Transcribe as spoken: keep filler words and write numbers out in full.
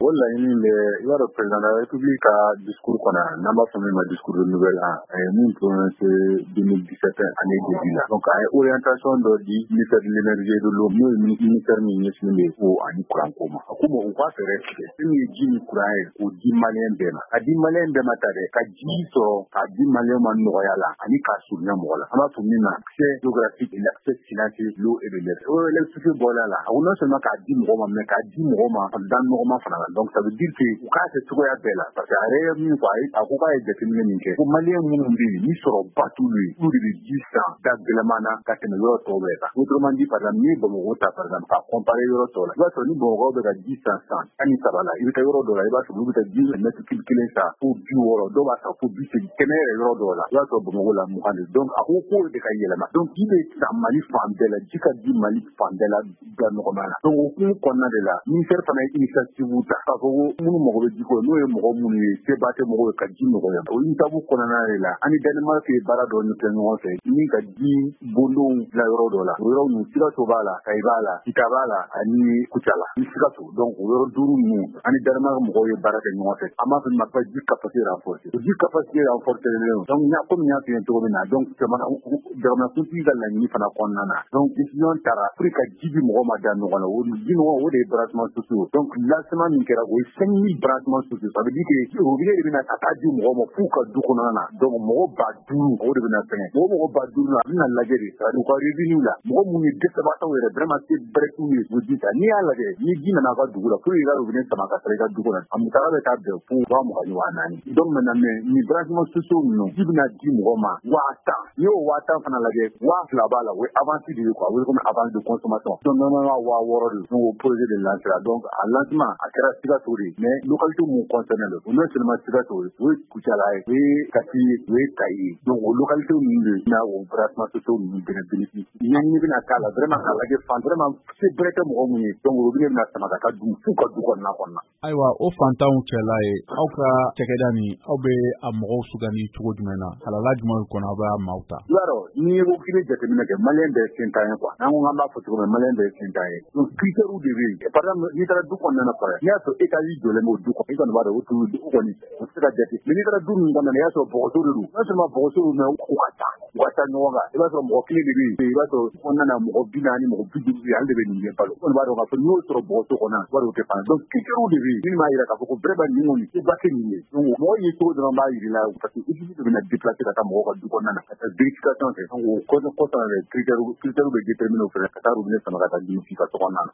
O laɲini bɛ i b'a dɔn président de la république ka discours kɔnɔ n'an b'a fɔ min ma discours de nouvelle an a ye min prononcé deux mille dix-sept année début la donc a ye orientation dɔ di ministère de l'énergie et de l'eau n'o ye ministère min ɲɛsinnen bɛ eau ani courant ko ma a ko bon u ka fɛɛrɛ tigɛ min ye ji ni courant ye k'o di malien bɛɛ ma ka di malien bɛɛ ma ta dɛ ka ji sɔrɔ k'a di malien ma nɔgɔya la ani k'a surunya mɔgɔ la an b'a fɔ min ma accès géographique et l'accès financier l'eau et de l'air o électricité bɔla la a ko non seulement k'a di mɔgɔ ma mais k'a di mɔgɔ ma dan nɔgɔma fana la donc ça veut dire que u k'a kɛ cogoya bɛɛ la parce que a yɛrɛ ye min fɔ a ko k'a ye jateminɛ min kɛ ko malien minnu bɛ yen ni sɔrɔ ba t'olu ye olu de bɛ ji san da gɛlɛman na ka tɛmɛ yɔrɔ tɔw bɛɛ kan autrement dit par exemple n'i ye Bamakɔ ta par exemple k'a comparer yɔrɔ tɔw la i b'a sɔrɔ ni Bamakɔ bɛ ka ji san san tan ni saba la i bɛ taa yɔrɔ dɔw la i b'a sɔrɔ olu bɛ taa ji mètre cube kelen san fo bi wɔɔrɔ dɔw b'a san fo bi seegin kɛmɛ yɛrɛ yɔrɔ dɔw la i b'a sɔrɔ Bamakɔ la mugan de donc a ko k'o de ka yɛlɛma donc ji bɛ san Mali fan bɛɛ la ji ka di Mali fan bɛɛ la da nɔgɔma la donc o hukumu kɔnɔna de la ministère fana ye initiative ta k'a fɔ ko minnu mago bɛ ji ko n'o ye mɔgɔ minnu ye seba tɛ mɔgɔw ye ka ji nɔgɔya o initiative kɔnɔna de la ani Danemark ye baara dɔ kɛ ɲɔgɔn fɛ ni ka ji bondonw bila yɔrɔ dɔ la o yɔrɔ ninnu Sikaso b'a la Kayi b'a la Kita b'a la ani Kucala ni Sikaso donc o yɔrɔ duuru ninnu ani Danemark mɔgɔw ye baara kɛ ɲɔgɔn fɛ an b'a fɔ ma ji capacité renforcée o ji capacité renforcée donc comme n y'a f'i ye cogo min na donc jamanakuntigi ka laɲini fana kɔnɔna na donc décision taara pour ka ji di mɔgɔ ma da ɲɔgɔn na o ji nɔgɔ o de ye branchement sociaux donc lancement min kɛra o ye cinq mille branchements sociaux ça veut dire que robinet de bɛna ka taa di mɔgɔ ma f'u ka du kɔnɔna na donc mɔgɔ ba duuru o de bɛna fɛngɛ mɔgɔ mɔgɔ ba duuru la a bɛna lajɛ de u ka revenu la mɔgɔ minnu ye dɛsɛbaatɔw yɛrɛ vraiment c'est vrai t'u ye o ji ta n'i y'a lajɛ ni ji nana a ka dugu la pour que i ka robinet sama ka sɔrɔ i ka du kɔnɔ a musaka bɛ taa bɛn fo waa mugan ni waa naani donc maintenant mais ni branchement sociaux ninnu ji bɛna di mɔgɔ ma waa tan n'i y'o waa tan fana lajɛ waa fila b'a la o ye avance de ye quoi o ye comme avance de consommation donc normalement waa wɔɔrɔ de donc o projet de lancé la donc a lancement a kɛra Sikaso de mais localité mun concerné le o non seulement Sikaso o ye Kucala ye o ye Kati ye o ye Kayi ye donc o localité ninnu de na o branchement sociaux ninnu bɛna bénéfice ɲɛɲini bɛna k'a la vraiment k'a lajɛ fan vraiment c'est vrai tɛ mɔgɔ mun ye donc robinet bɛna sama ka taa du f'u ka du kɔnɔna kɔnɔna ayiwa o fantanw cɛla ye aw ka cɛkɛda nin aw bɛ a mɔgɔw sugandi cogo jumɛn na halala jumɛn kɔnɔ aw b'a maaw ta i b'a dɔn n'i ye ko k'i bɛ jateminɛ kɛ malien bɛɛ ye sentan ye quoi n'an ko k'an b'a fɔ cogo min malien bɛɛ ye sentan ye donc critères de bɛ yen par exemple n'i taara du kɔnɔna na fara n'i y'a sɔrɔ étage jɔlen b'o du kɔnɔ i kɔni b'a dɔn o tulu o kɔni o tɛ se ka jate mais n'i taara du min kɔnɔna na i y'a sɔrɔ bɔgɔso de don non seulement bɔgɔso don mais u ka ca u ka ca ɲɔgɔn kan i b'a sɔrɔ mɔgɔ kelen de bɛ yen i b'a sɔrɔ kɔnɔna na mɔgɔ bi naani mɔgɔ bi duuru ale de bɛ nin ɲɛ balo o kɔni b'a dɔn k'a fɔ n'i y'o sɔrɔ bɔgɔso kɔnɔ wari o tɛ fan donc critères de bɛ yen min b'a jira k'a fɔ ko vraiment nin kɔni i ba kɛ nin ye donc mɔgɔ ye cogo dɔrɔn b'a jira i la parce que équipe de bɛna déplacer ka taa mɔgɔw ka du kɔnɔna na ka taa vérification kɛ donc o kɔsɔn kɔsɔn yɛrɛ critères critères bɛ déterminer o fɛnɛ ka taa robinet sama ka taa di ka so kɔnɔna na